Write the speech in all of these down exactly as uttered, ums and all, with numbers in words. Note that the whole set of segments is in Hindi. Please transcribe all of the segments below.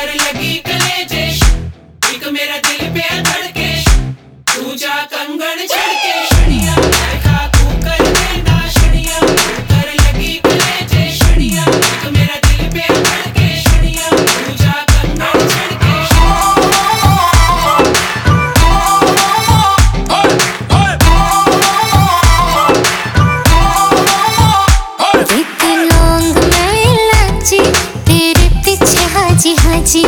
कर लगी कलेजे, एक मेरा दिल पे धड़के, तू जा कंगन झड़के। शनिया देखा तू कर देना शनिया, कर लगी कलेजे शनिया, एक मेरा दिल पे धड़के शनिया, तू जा कंगन झड़के। एक लौंग मैं इलायची, तेरे पीछे हाजी हाजी।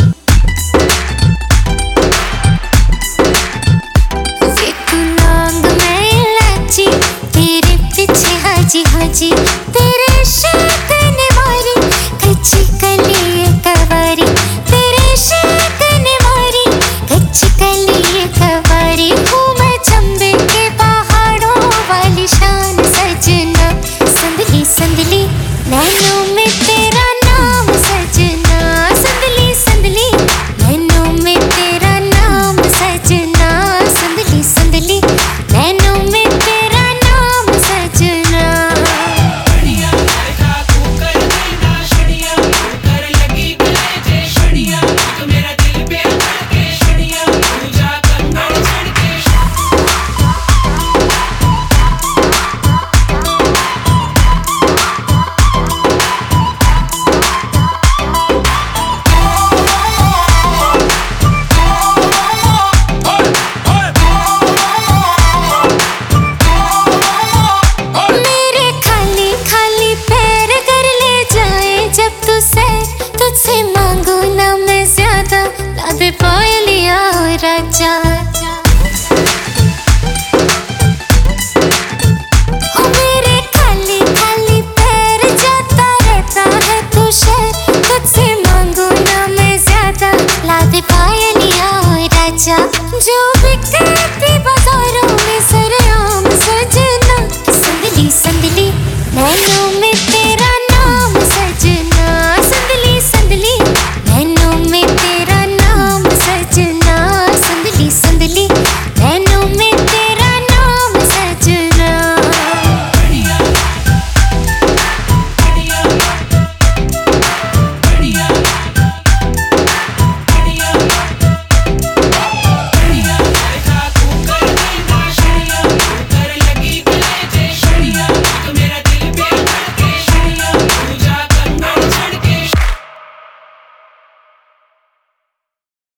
एक लौंग मैं इलायची, तेरे पीछे हाजी हाजी। तेरे इश्क ने मारी कच्ची कली कवारी, तेरे इश्क ने मारी कच्ची कली कवारी। हूँ मैं चंबे के पहाड़ों वाली शान सजना, संदली संदली नैनों में तेरे